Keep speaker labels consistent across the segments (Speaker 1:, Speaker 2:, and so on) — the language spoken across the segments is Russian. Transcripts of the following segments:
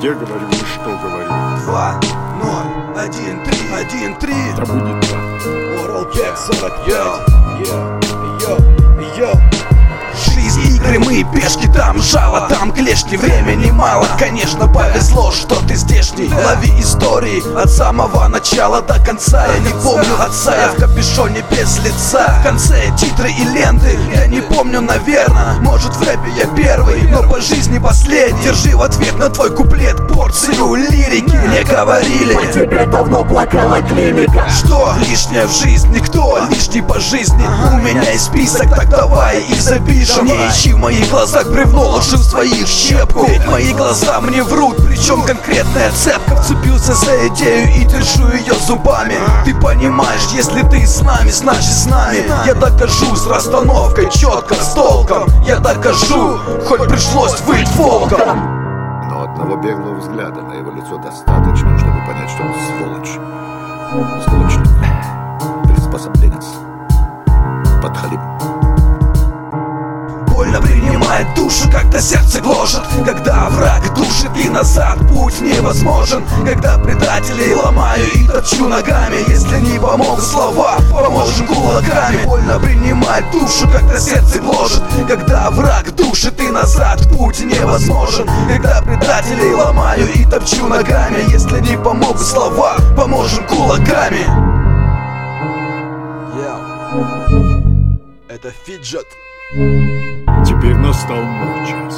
Speaker 1: где говорю и что говорю.
Speaker 2: 2, 0, 1, 3, 1, 3.
Speaker 1: Да будет так.
Speaker 2: Oral 545. Жизнь игры, мы пешки, там жало, там клешни. Времени мало, конечно, повезло, что ты здешний. Лови истории от самого начала до конца. Я не помню отца, я в капюшоне без лица. В конце титры и ленты, я не помню, наверное. Может, в рэпе я первый, но по жизни последний. Держи в ответ на твой куплет порцию лирики. Мне говорили,
Speaker 3: по тебе давно плакала клиника.
Speaker 2: что лишнее в жизни, кто лишний по жизни. У меня есть список, так давай и запишем. Не ищи в моих глазах бревно, лучше в своих щепку. Ведь мои глаза мне врут, причем конкретная цепка. Вцепился за идею и держу ее зубами. Ты понимаешь, если ты с нами, значит с нами. Я докажу с расстановкой, четко, с толком. Я докажу, хоть пришлось выть волком.
Speaker 4: Но одного беглого взгляда на его лицо достаточно, чтобы понять, что он сволочь. Склочник, приспособленец, подхалим.
Speaker 2: Больно принимает душу, когда сердце гложет. Когда враг душит и назад путь невозможен. Когда предателей ломаю и топчу ногами. Если не помогут слова, поможем кулаками. Больно принимает душу, когда сердце гложет. Когда враг душит и назад путь невозможен. Когда предателей ломаю и топчу ногами. Если не помогут слова, поможем кулаками. Это Фиджет.
Speaker 1: Теперь настал мой час.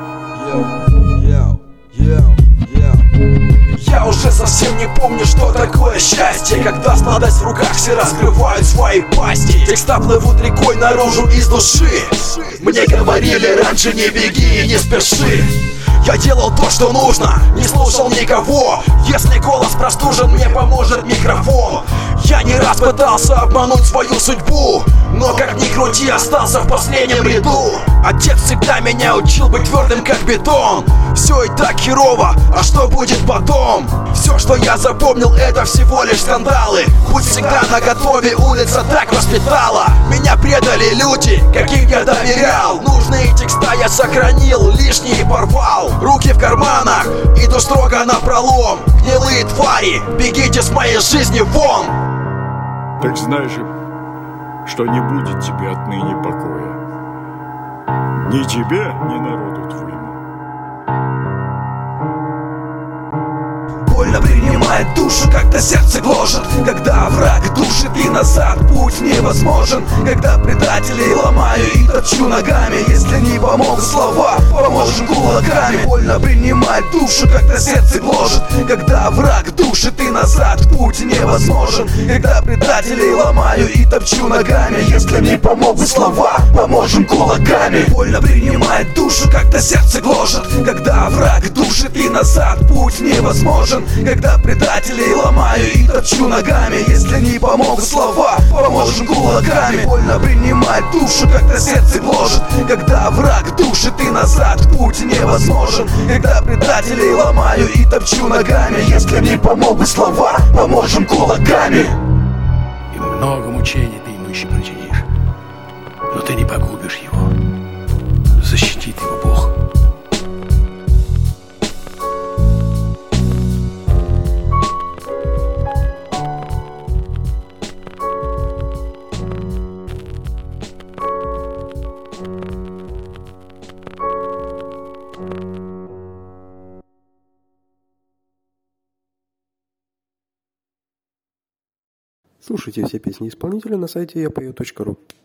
Speaker 2: Я уже совсем не помню, что такое счастье. Когда сладость в руках, все раскрывают свои пасти. Текста плывут рекой наружу из души. Мне говорили раньше: не беги, не спеши. Я делал то, что нужно, не слушал никого. Если голос простужен, мне поможет микрофон. Я не раз пытался обмануть свою судьбу, но как ни крути, остался в последнем ряду. Отец всегда меня учил быть твердым, как бетон. Все и так херово, а что будет потом? Все, что я запомнил, это всего лишь скандалы. Будь всегда наготове, улица так воспитала. Меня предали люди, каким я доверял. Нужные текста я сохранил, лишние порвал. Руки в карманах, иду строго напролом. Гнилые твари, бегите с моей жизни вон.
Speaker 1: Так знаешь, что не будет тебе отныне покоя. Ни тебе, ни народу твоему.
Speaker 2: Больно принимает душу, когда сердце гложет. Когда враг душит и назад путь невозможен. Когда предателей ломаю и топчу ногами. Если не помогут слова, поможем кулаками. Больно принимает душу, когда сердце гложет. Когда враг душит и назад путь невозможен. Когда предателей ломаю и топчу ногами. Если не помогут слова, поможем кулаками. Больно принимает душу, когда сердце гложет. Когда враг душит и назад путь невозможен. Когда предателей ломаю и топчу ногами. Если не помогут слова, поможем кулаками. Больно принимает душу, когда сердце гложет. Когда враг душит и назад путь невозможен. Когда предателей ломаю и топчу ногами. Если не помогут слова, поможем кулаками.
Speaker 5: И много мучений ты ему еще причинишь, но ты не погубишь его. Защитит его Бог.
Speaker 6: Слушайте все песни исполнителя на сайте yapою.ru.